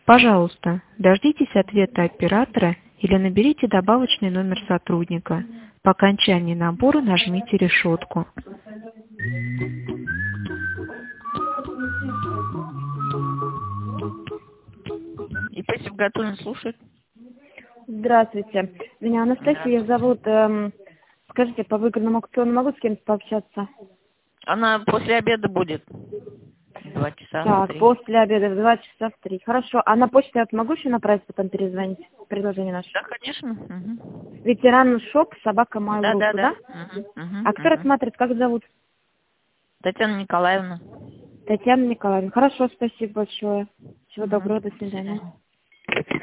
Пожалуйста, дождитесь ответа оператора или наберите добавочный номер сотрудника. По окончании набора нажмите решетку. И спасибо, Гатулин слушает. Здравствуйте. Меня Анастасия зовут. Скажите, по выигранному аукциону могу с кем-то пообщаться? Она после обеда будет. 2 часа. Так, 3. после обеда в 2 часа в 3. Хорошо. А на почту я могу еще направить, потом перезвонить? Предложение наше. Да, конечно. Угу. Ветеран шоп, собака Mail.ru, Да. да? А кто рассматривает, как зовут? Татьяна Николаевна. Татьяна Николаевна. Хорошо, спасибо большое. Всего доброго, до свидания.